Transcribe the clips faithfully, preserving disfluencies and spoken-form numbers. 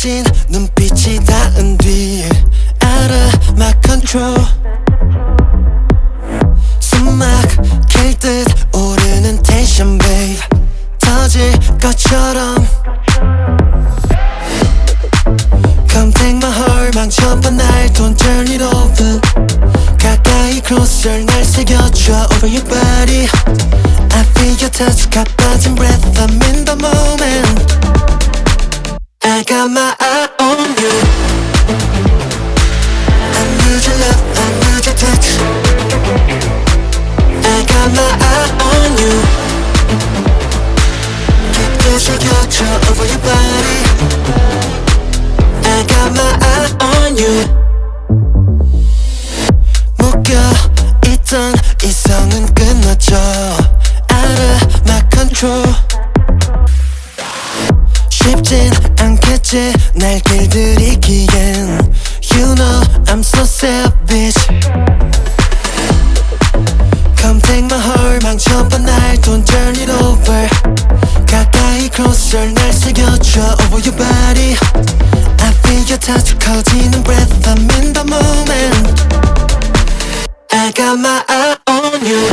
쏟아진 눈빛이 닿은 뒤 알아 my control. 숨막 길 듯 오르는 텐션 babe, 터질 것처럼. Come take my heart, 망쳐봐 날 don't turn it over. 가까이 closer 날 새겨줘 over your body. I feel your touch, 가빠진 breath, I'm in the moment. I got my eye on you. I need your love, I need your touch. I got my eye on you. 깊게 새겨줘 over your body. I got my eye on you. 묶여있던 이성은 끊어져 알아 my control. 쉽진 않겠지 날 길들이기엔. You know I'm so savage. Come take my heart, 망쳐봐 날 don't turn it over. 가까이 closer 날 새겨줘 over your body. I feel your touch, 커지는 breath, I'm in the moment. I got my eye on you.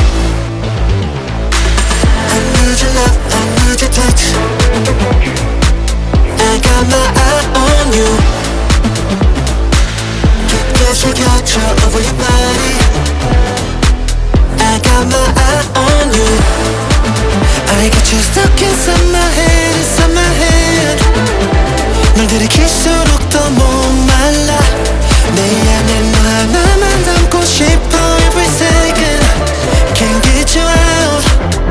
I need your love, I need your touch. I got my eye on you. 깊게 새겨줘 over your body. I got my eye on you. I got you stuck inside my head, inside my head. 널 들이킬수록 더 목말라. 내 안에 너 하나만 담고 싶어 every second. Can't get you out.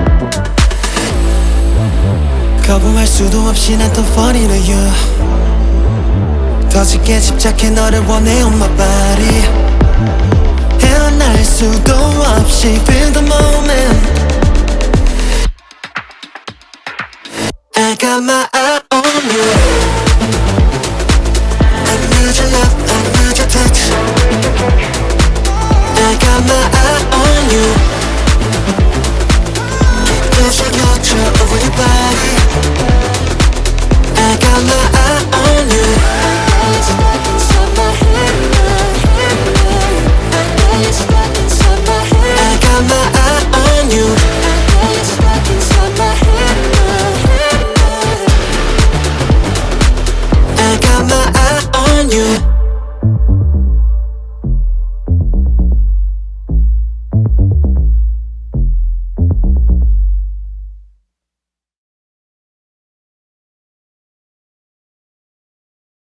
거부할 수도 없이 난 또 fall into you. 더 짙게 집착해 너를 원해 on my body.